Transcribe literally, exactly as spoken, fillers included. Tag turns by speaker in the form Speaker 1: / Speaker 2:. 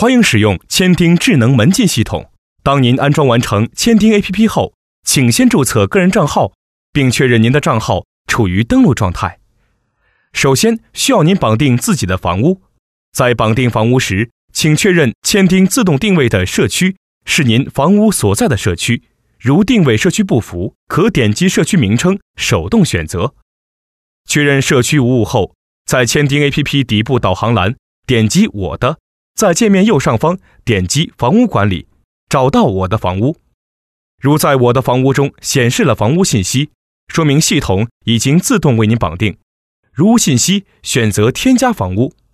Speaker 1: 欢迎使用千丁智能门禁系统。当您安装完成千丁 A P P 后，请先注册个人账号，并确认您的账号处于登录状态。首先需要您绑定自己的房屋，在绑定房屋时，请确认千丁自动定位的社区是您房屋所在的社区，如定位社区不符，可点击社区名称手动选择。确认社区无误后，在千丁 A P P 底部导航栏点击我的，在界面右上方点击房屋管理，找到我的房屋。如在我的房屋中显示了房屋信息，说明系统已经自动为您绑定。如无信息，选择添加房屋，